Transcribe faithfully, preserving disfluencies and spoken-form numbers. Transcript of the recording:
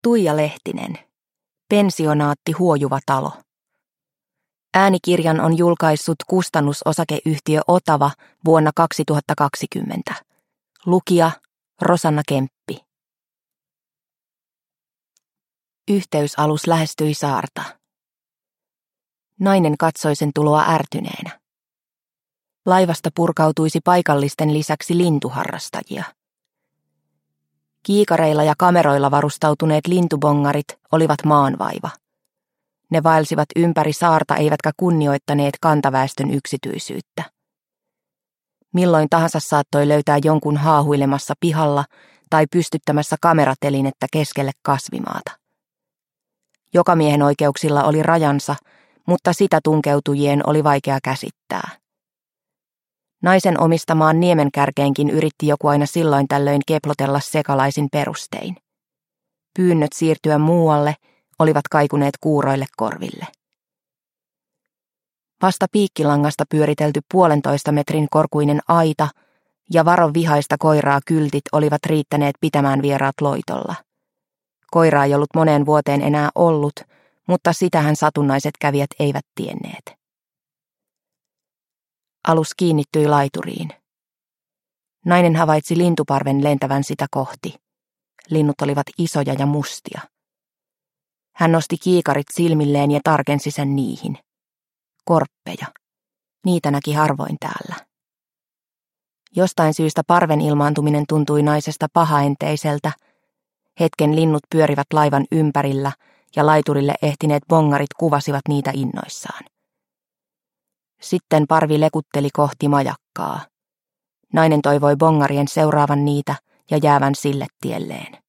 Tuija Lehtinen. Pensionaatti Huojuva talo. Äänikirjan on julkaissut kustannusosakeyhtiö Otava vuonna kaksituhattakaksikymmentä. Lukija Rosanna Kemppi. Yhteysalus lähestyi saarta. Nainen katsoi sen tuloa ärtyneenä. Laivasta purkautuisi paikallisten lisäksi lintuharrastajia. Kiikareilla ja kameroilla varustautuneet lintubongarit olivat maanvaiva. Ne vaelsivat ympäri saarta eivätkä kunnioittaneet kantaväestön yksityisyyttä. Milloin tahansa saattoi löytää jonkun haahuilemassa pihalla tai pystyttämässä kameratelinettä keskelle kasvimaata. Jokamiehen oikeuksilla oli rajansa, mutta sitä tunkeutujien oli vaikea käsittää. Naisen omistamaan niemenkärkeenkin yritti joku aina silloin tällöin keplotella sekalaisin perustein. Pyynnöt siirtyä muualle olivat kaikuneet kuuroille korville. Vasta piikkilangasta pyöritelty puolentoista metrin korkuinen aita ja varo vihaista koiraa kyltit olivat riittäneet pitämään vieraat loitolla. Koiraa ei ollut moneen vuoteen enää ollut, mutta sitähän satunnaiset kävijät eivät tienneet. Alus kiinnittyi laituriin. Nainen havaitsi lintuparven lentävän sitä kohti. Linnut olivat isoja ja mustia. Hän nosti kiikarit silmilleen ja tarkensi sen niihin. Korppeja. Niitä näki harvoin täällä. Jostain syystä parven ilmaantuminen tuntui naisesta pahaenteiseltä. Hetken linnut pyörivät laivan ympärillä ja laiturille ehtineet bongarit kuvasivat niitä innoissaan. Sitten parvi lekutteli kohti majakkaa. Nainen toivoi bongarien seuraavan niitä ja jäävän sille tielleen.